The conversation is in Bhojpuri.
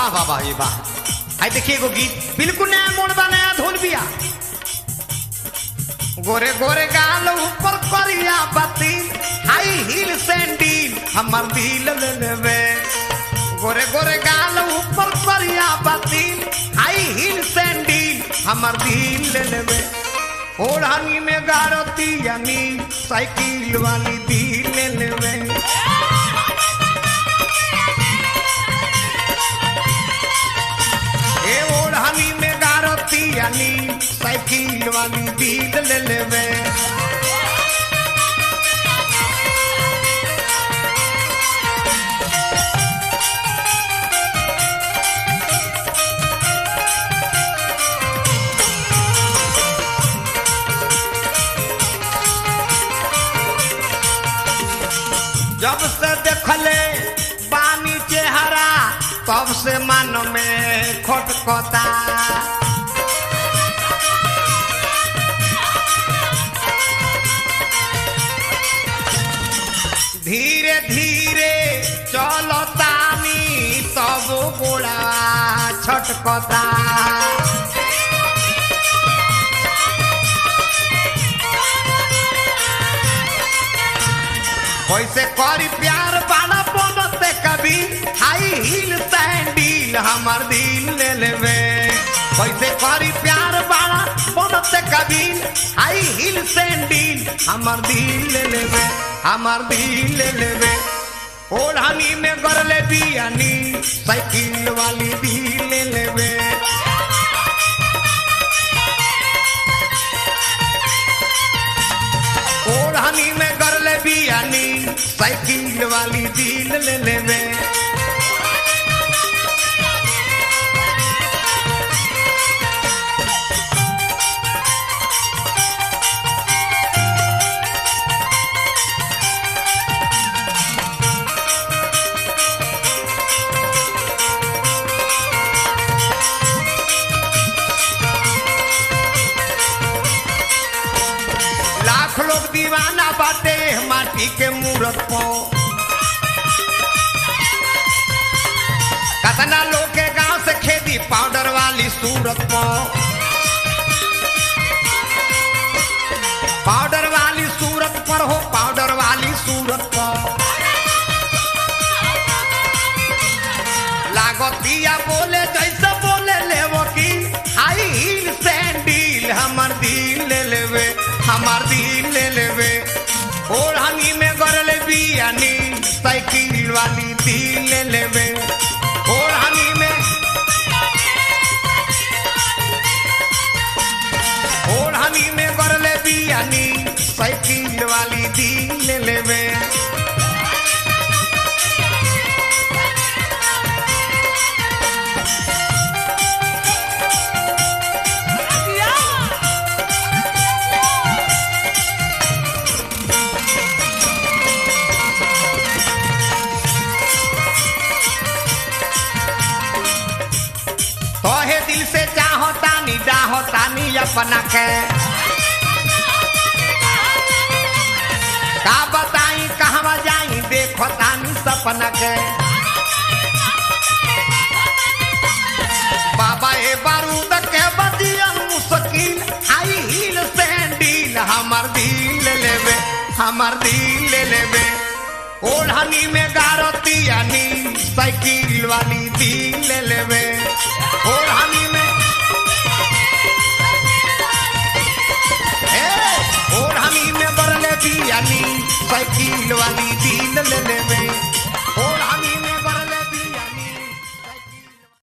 वाह वाह ये वाह। आई देखिए एगो गीत बिल्कुल नया मोड़ बा, नया धुन बिया। गोरे गोरे गाल ऊपर करिया बाती, हाई हील सैंडल हमर दिल ले लेवे। गोरे गोरे गाल ऊपर करिया बाती, हाई हील सैंडल हमर दिल ले लेवे। ओढ़नी में गारती यानी साइकिल वाली दिल ले लेवे। ओढ़नी में गारती यानी साइकिल वाली दिल ले लेवे। जब से देखले पानी चेहरा तब से मन में खटखटा। धीरे धीरे चलो तानी तब गोड़ा छटकता। वैसे करी प्यार बाला बनते कभी, हाई हील सैंडल हमर दिल ले लेवे। वैसे करी प्यार बाला बनते कभी, हाई हील सैंडल हमर दिल ले लेवे, हमर दिल ले लेवे। ओढ़नी में गरले बियानी साइकिल वाली दिल ले लेवे। ओढ़नी में गरले बियानी साइकिल वाली दिल ले लेवे। लाख लोग दीवाना बाटे माटी के मूरत पो। कतना लोग के गांव से खेती पाउडर वाली सूरत पो। पाउडर वाली सूरत पर हो, पाउडर वाली सूरत पर लागतिया बोले जैसे बोले लेवो की हाई हील सैंडल हमर दिल ले लेवे, हमर दिल ले लेवे। ओढ़नी में गरले बियानी साइकिल वाली दिल ले लेवे। ओढ़नी में ओढ़नी में गरले बियानी साइकिल वाली दिल ले लेवे। तोहे दिल से चाहतानी डाहतानी अपना के, का बताई कहवा जाई देखतानी सपना के। बाबा ए बारूद के बदिया मुश्किल हाई हील सैंडल हमर दिल ले लेवे, हमर दिल ले लेवे। ओढ़नी में गारती यानी साइकिल वाली दिल ले लेवे। ओढ़नी में ओढ़नी में बरले बियानी साइकिल वाली दिल ले लेवे।